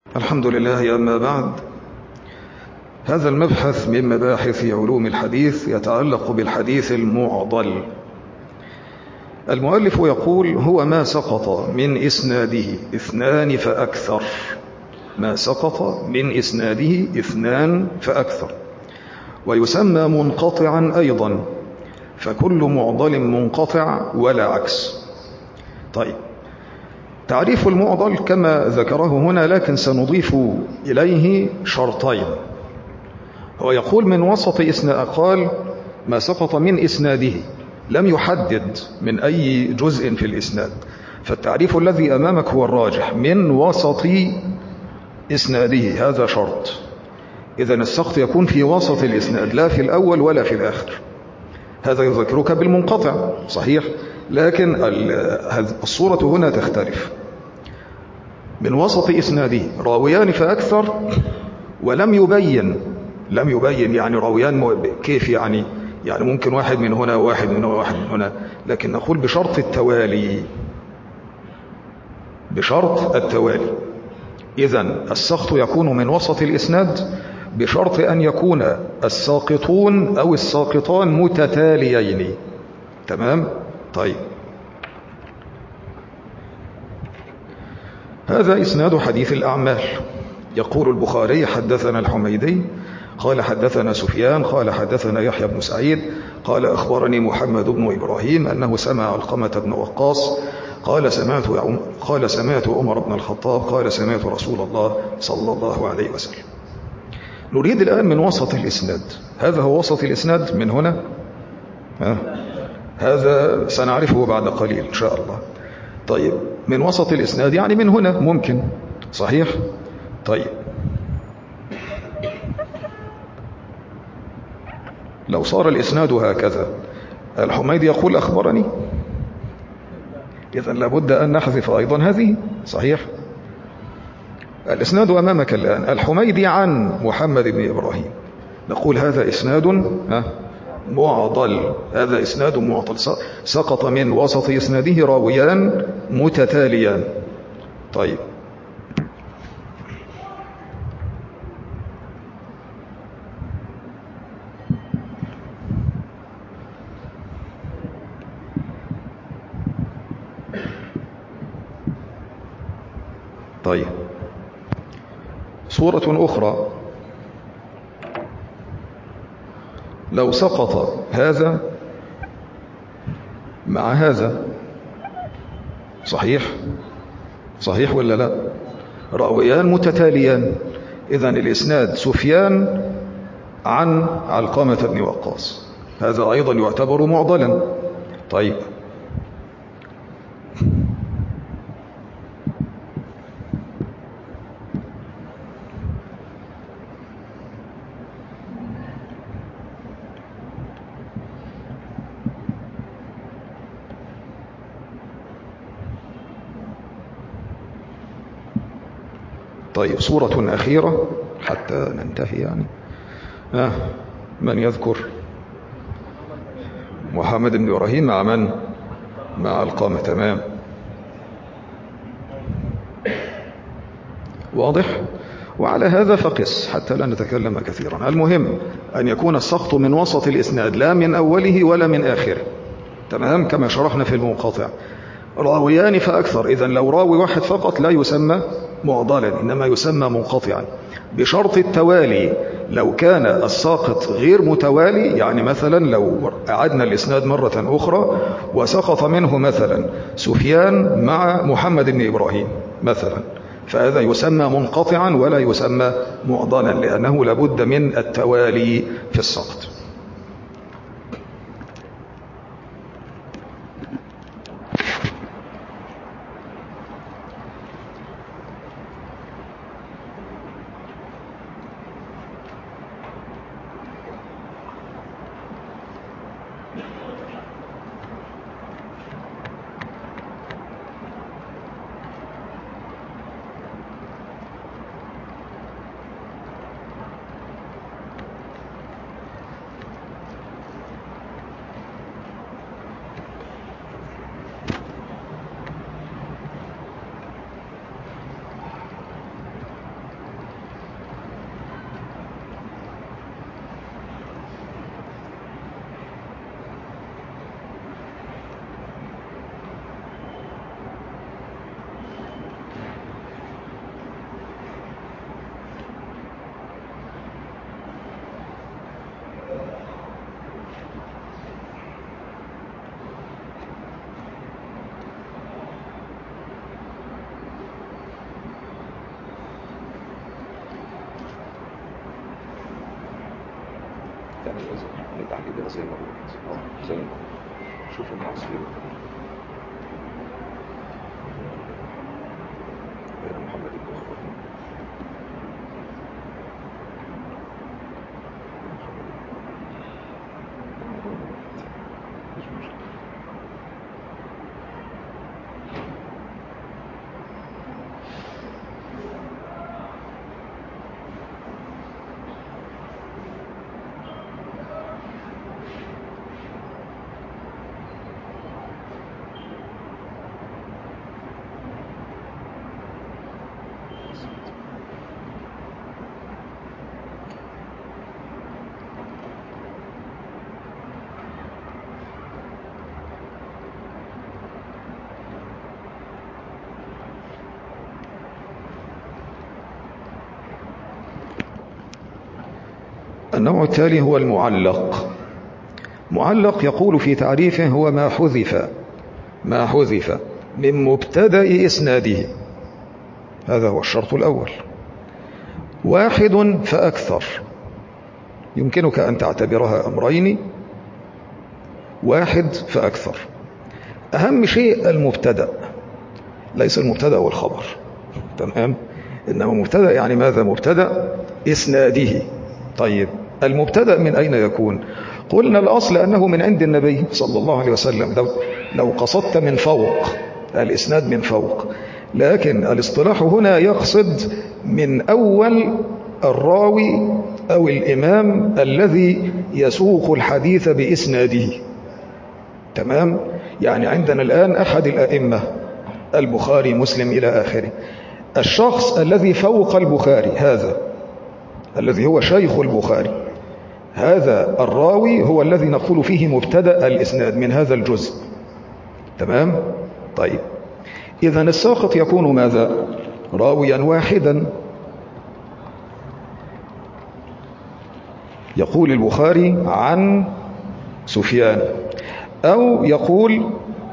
الحمد لله. أما بعد، هذا المبحث من مباحث علوم الحديث يتعلق بالحديث المعضل. المؤلف يقول: هو ما سقط من إسناده اثنان فأكثر. ما سقط من إسناده اثنان فأكثر، ويسمى منقطعا أيضا، فكل معضل منقطع ولا عكس. طيب، تعريف المعضل كما ذكره هنا، لكن سنضيف إليه شرطين. هو يقول من وسط إسناد، قال ما سقط من إسناده، لم يحدد من أي جزء في الإسناد، فالتعريف الذي أمامك هو الراجح: من وسط إسناده، هذا شرط. إذن السقط يكون في وسط الإسناد، لا في الأول ولا في الآخر. هذا يذكرك بالمنقطع صحيح، لكن الصورة هنا تختلف. من وسط إسناده راويان فأكثر، ولم يبين يعني راويان كيف، يعني ممكن واحد من هنا وواحد من هنا وواحد من هنا، لكن نقول بشرط التوالي. بشرط التوالي. إذن السقط يكون من وسط الإسناد بشرط أن يكون الساقطون أو الساقطان متتاليين. تمام؟ طيب، هذا إسناد حديث الأعمال. يقول البخاري: حدثنا الحميدي قال حدثنا سفيان قال حدثنا يحيى بن سعيد قال أخبرني محمد بن إبراهيم أنه سمع علقمة بن وقاص قال سمعت عمر بن الخطاب قال سمعت رسول الله صلى الله عليه وسلم. نريد الآن من وسط الإسناد. هذا هو وسط الإسناد من هنا، هذا سنعرفه بعد قليل إن شاء الله. طيب، من وسط الإسناد يعني من هنا ممكن، صحيح؟ طيب، لو صار الإسناد هكذا، الحميدي يقول أخبرني، إذن لابد أن نحذف أيضا هذه، صحيح؟ الإسناد أمامك الآن: الحميدي عن محمد بن إبراهيم، نقول هذا إسناد معضل. هذا إسناد معضل، سقط من وسط إسناده راويان متتاليان. طيب، طيب، صورة أخرى: لو سقط هذا مع هذا، صحيح ولا لا؟ راويان متتاليان، إذن الإسناد سفيان عن علقمة بن وقاص، هذا أيضا يعتبر معضلا. طيب، طيب، صورة أخيرة حتى ننتهي يعني. من يذكر؟ محمد بن إبراهيم مع من؟ مع علقمة. تمام، واضح. وعلى هذا فقس حتى لا نتكلم كثيرا. المهم أن يكون السقط من وسط الإسناد، لا من أوله ولا من آخره. تمام، كما شرحنا في المنقطع: راويان فأكثر. إذن لو راوي واحد فقط لا يسمى معضلا، إنما يسمى منقطعا بشرط التوالي. لو كان الساقط غير متوالي، يعني مثلا لو أعدنا الإسناد مرة أخرى وسقط منه مثلا سفيان مع محمد بن إبراهيم مثلا، فهذا يسمى منقطعا ولا يسمى معضلا، لأنه لابد من التوالي في السقط. تعمل تعليل زي ما زي ما شوف المعصير بين محمد بن خالد النوع التالي هو المعلق. معلق يقول في تعريفه هو ما حذف من مبتدأ إسناده. هذا هو الشرط الأول. واحد فأكثر، يمكنك أن تعتبرها أمرين، واحد فأكثر. أهم شيء المبتدأ، ليس المبتدأ والخبر، تمام؟ إنما مبتدأ يعني ماذا؟ مبتدأ إسناده. طيب المبتدأ من أين يكون؟ قلنا الأصل أنه من عند النبي صلى الله عليه وسلم لو قصدت من فوق، الإسناد من فوق، لكن الاصطلاح هنا يقصد من أول الراوي أو الإمام الذي يسوق الحديث بإسناده. تمام؟ يعني عندنا الآن أحد الأئمة، البخاري، مسلم، إلى آخره. الشخص الذي فوق البخاري، هذا الذي هو شيخ البخاري، هذا الراوي هو الذي نقول فيه مبتدأ الإسناد من هذا الجزء. تمام؟ طيب إذن الساقط يكون ماذا؟ راويا واحدا. يقول البخاري عن سفيان، أو يقول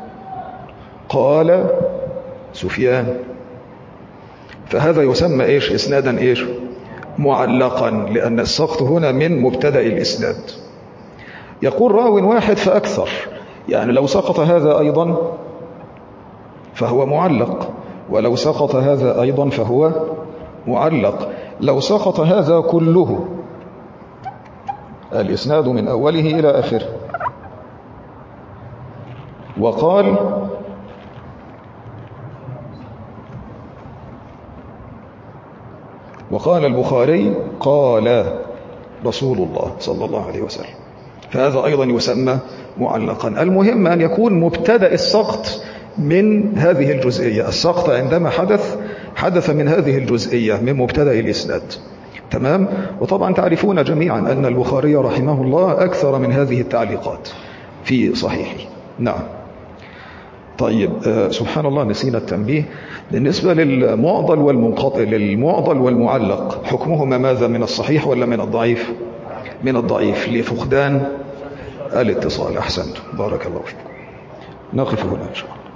قال سفيان، فهذا يسمى إيش؟ إسنادا إيش؟ معلقا، لأن السقط هنا من مبتدأ الإسناد. يقول راو واحد فأكثر، يعني لو سقط هذا أيضا فهو معلق، ولو سقط هذا أيضا فهو معلق، لو سقط هذا كله، الإسناد من أوله إلى آخره. وقال البخاري قال رسول الله صلى الله عليه وسلم، فهذا أيضا يسمى معلقا. المهم أن يكون مبتدأ السقط من هذه الجزئية. السقط عندما حدث من هذه الجزئية من مبتدأ الإسناد. تمام؟ وطبعا تعرفون جميعا أن البخاري رحمه الله أكثر من هذه التعليقات في صحيحه. نعم. طيب سبحان الله، نسينا التنبيه بالنسبة للمعضل والمنقطع، للمعضل والمعلق حكمهما ماذا؟ من الصحيح ولا من الضعيف؟ من الضعيف لفقدان الاتصال. أحسنت، بارك الله فيكم. نقف هنا إن شاء الله.